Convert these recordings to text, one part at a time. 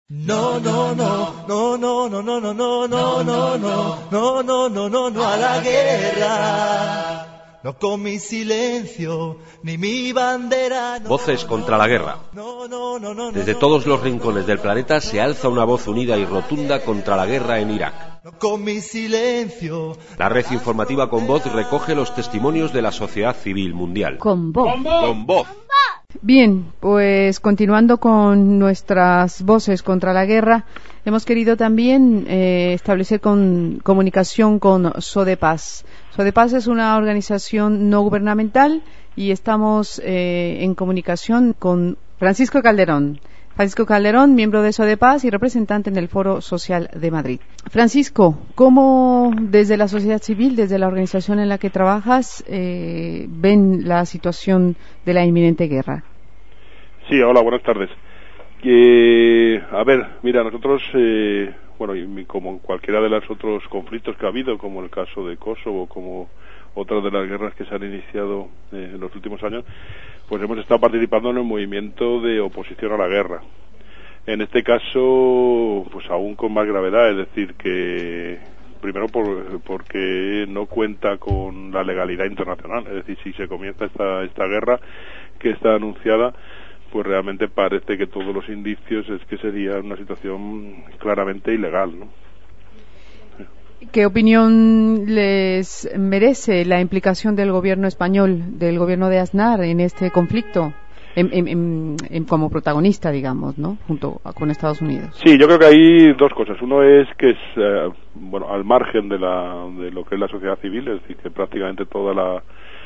No, no, no, no, no, no, no, no, no, no, no, no, no, no, no, no, no a la guerra. No con mi silencio, ni mi bandera. Voces contra la guerra. Desde todos los rincones del planeta se alza una voz unida y rotunda contra la guerra en Irak. Con mi silencio. La red informativa Con Voz recoge los testimonios de la sociedad civil mundial. Con Voz. Con Voz. Bien, pues continuando con nuestras voces contra la guerra, hemos querido también establecer comunicación con Sodepaz. Sodepaz es una organización no gubernamental y estamos en comunicación con Francisco Calderón. Francisco Calderón, miembro de Sodepaz y representante en el Foro Social de Madrid. Francisco, ¿cómo desde la sociedad civil, desde la organización en la que trabajas, ven la situación de la inminente guerra? Sí, hola, buenas tardes. A ver, mira, nosotros, y como en cualquiera de los otros conflictos que ha habido, como el caso de Kosovo, como otras de las guerras que se han iniciado en los últimos años, pues hemos estado participando en el movimiento de oposición a la guerra. En este caso, pues aún con más gravedad, es decir, que primero porque no cuenta con la legalidad internacional, es decir, si se comienza esta guerra que está anunciada, pues realmente parece que todos los indicios es que sería una situación claramente ilegal, ¿no? ¿Qué opinión les merece la implicación del gobierno español, del gobierno de Aznar en este conflicto, como protagonista, digamos, ¿no? Junto con Estados Unidos? Sí, yo creo que hay dos cosas. Uno es que es, al margen de lo que es la sociedad civil, es decir, que prácticamente toda la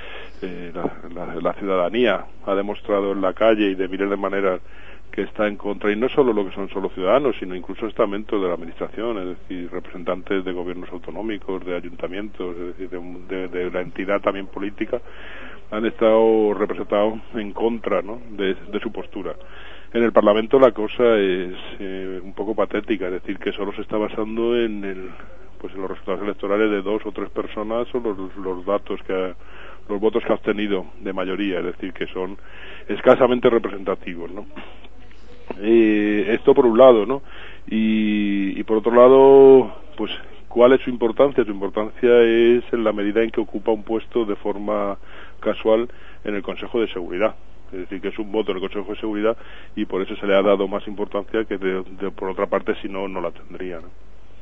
ciudadanía ha demostrado en la calle y de miles de maneras que está en contra, y no solo lo que son solo ciudadanos, sino incluso estamentos de la administración, es decir, representantes de gobiernos autonómicos, de ayuntamientos, es decir, de la entidad también política, han estado representados en contra, ¿no?, de su postura. En el Parlamento la cosa es un poco patética, es decir, que solo se está basando en los resultados electorales de 2 o 3 personas o los votos que ha obtenido de mayoría, es decir, que son escasamente representativos, ¿no? Esto por un lado, ¿no? Y por otro lado, pues, ¿cuál es su importancia? Su importancia es en la medida en que ocupa un puesto de forma casual en el Consejo de Seguridad. Es decir, que es un voto en el Consejo de Seguridad y por eso se le ha dado más importancia que por otra parte, si no, no la tendría, ¿no?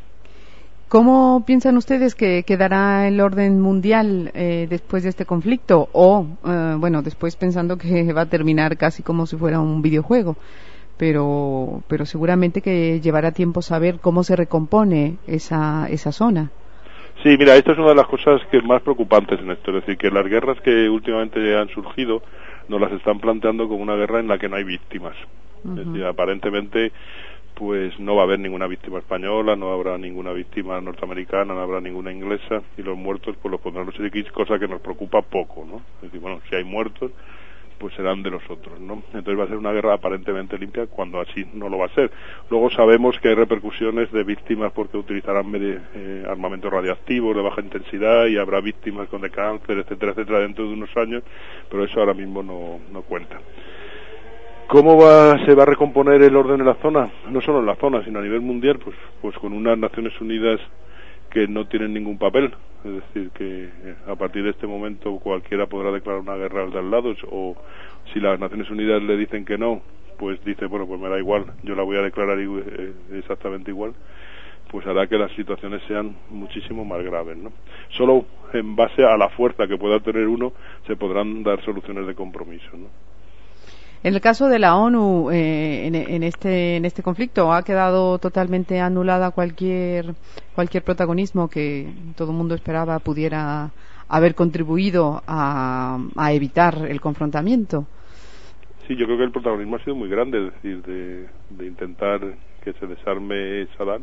¿Cómo piensan ustedes que quedará el orden mundial después de este conflicto? O, después pensando que va a terminar casi como si fuera un videojuego. Pero seguramente que llevará tiempo saber cómo se recompone esa zona. Sí, mira, esta es una de las cosas que más preocupantes en esto. Es decir, que las guerras que últimamente han surgido nos las están planteando como una guerra en la que no hay víctimas. Uh-huh. Es decir, aparentemente pues no va a haber ninguna víctima española, no habrá ninguna víctima norteamericana, no habrá ninguna inglesa, y los muertos pues los pondrán los iraquíes, cosa que nos preocupa poco, ¿no? Es decir, bueno, si hay muertos, pues serán de los otros, ¿no? Entonces va a ser una guerra aparentemente limpia, cuando así no lo va a ser. Luego sabemos que hay repercusiones de víctimas porque utilizarán armamentos radiactivos de baja intensidad y habrá víctimas con de cáncer, etcétera, etcétera, dentro de unos años, pero eso ahora mismo no cuenta. ¿Cómo se va a recomponer el orden en la zona? No solo en la zona, sino a nivel mundial, pues con unas Naciones Unidas que no tienen ningún papel, es decir, que a partir de este momento cualquiera podrá declarar una guerra al de al lado, o si las Naciones Unidas le dicen que no, pues dice, bueno, pues me da igual, yo la voy a declarar exactamente igual, pues hará que las situaciones sean muchísimo más graves, ¿no? Solo en base a la fuerza que pueda tener uno se podrán dar soluciones de compromiso, ¿no? En el caso de la ONU, en este conflicto, ha quedado totalmente anulada cualquier protagonismo que todo el mundo esperaba pudiera haber contribuido a evitar el confrontamiento. Sí, yo creo que el protagonismo ha sido muy grande, es decir, de intentar que se desarme Saddam,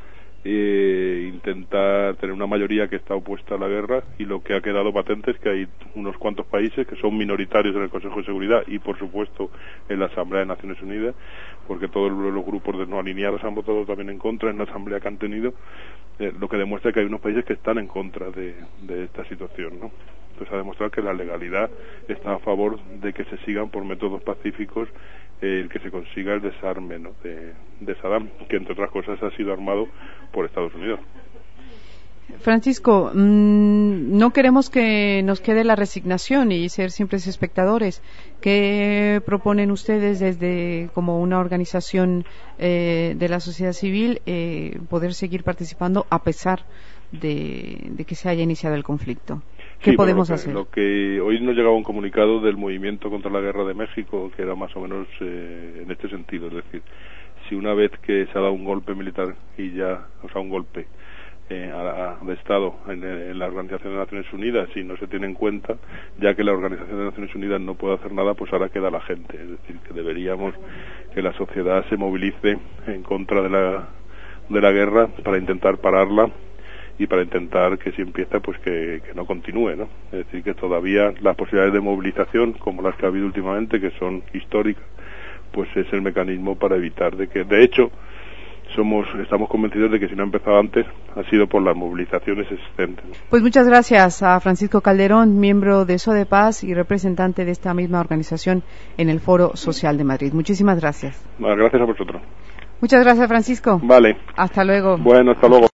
intentar tener una mayoría que está opuesta a la guerra, y lo que ha quedado patente es que hay unos cuantos países que son minoritarios en el Consejo de Seguridad y por supuesto en la Asamblea de Naciones Unidas, porque todos los grupos de no alineados han votado también en contra en la asamblea que han tenido, lo que demuestra que hay unos países que están en contra de esta situación, ¿no? pues ha demostrado que la legalidad está a favor de que se sigan por métodos pacíficos el que se consiga el desarme, ¿no?, de Saddam, que entre otras cosas ha sido armado por Estados Unidos. Francisco, no queremos que nos quede la resignación y ser simples espectadores. ¿Qué proponen ustedes desde como una organización de la sociedad civil poder seguir participando a pesar de que se haya iniciado el conflicto? ¿Qué podemos hacer? Lo que hoy nos llegaba un comunicado del Movimiento contra la Guerra de México, que era más o menos en este sentido, es decir, si una vez que se ha dado un golpe militar y ya, o sea, un golpe de Estado en la Organización de Naciones Unidas y no se tiene en cuenta, ya que la Organización de Naciones Unidas no puede hacer nada, pues ahora queda la gente. Es decir, que deberíamos que la sociedad se movilice en contra de la guerra para intentar pararla y para intentar que si empieza, pues que no continúe, ¿no? Es decir, que todavía las posibilidades de movilización, como las que ha habido últimamente, que son históricas, pues es el mecanismo para evitar de que, de hecho, estamos convencidos de que si no ha empezado antes ha sido por las movilizaciones existentes. Pues muchas gracias a Francisco Calderón, miembro de SODEPAS y representante de esta misma organización en el Foro Social de Madrid. Muchísimas gracias. Gracias a vosotros. Muchas gracias, Francisco. Vale. Hasta luego. Bueno, hasta luego.